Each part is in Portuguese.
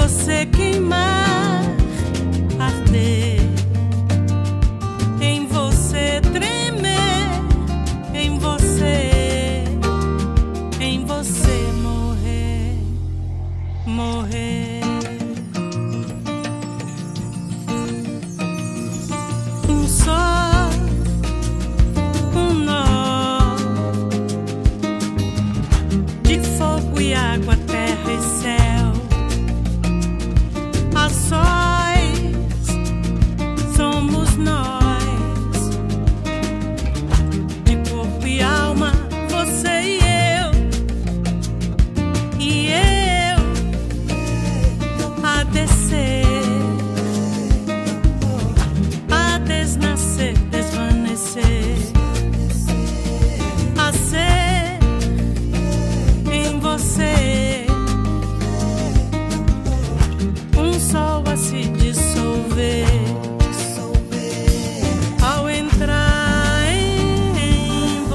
você queimar, arder, em você tremer, em você morrer, morrer. Um só, um nó de fogo e água, terra e céu. A sós somos nós, de corpo e alma, você e eu a descer, a desnascer, desvanecer, a ser em você. Um sol a se dissolver, ao entrar em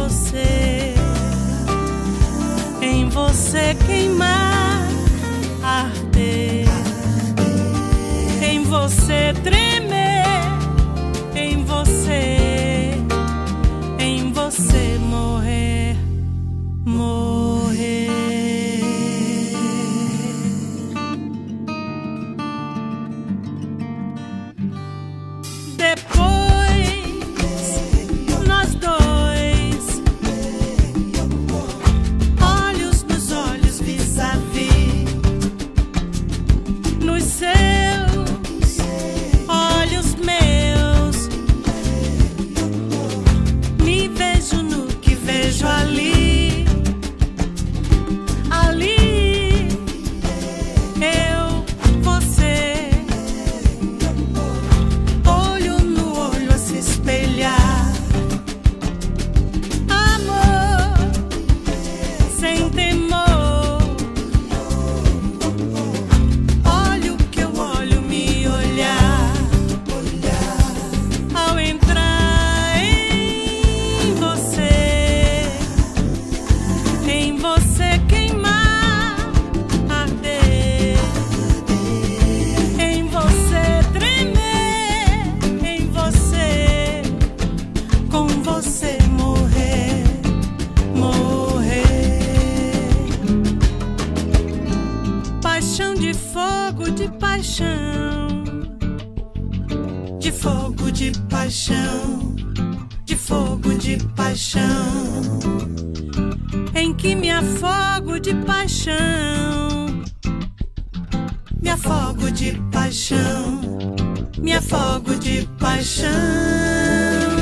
você queimar, arder, em você tremer, em você morrer, morrer. Depois nós dois, olhos nos olhos, vis-a-vis, nos seus olhos meus, me vejo no que vejo ali, ali, eu, você, olho no olho a se espelhar, amor, sem temor, olho que eu olho, me olhar, ao entrar em você queimar, arder, em você tremer, em você, com você morrer, morrer. Paixão de fogo, de paixão, de fogo, de paixão, de fogo, de paixão, em que me afogo de paixão, me afogo de paixão, me afogo de paixão.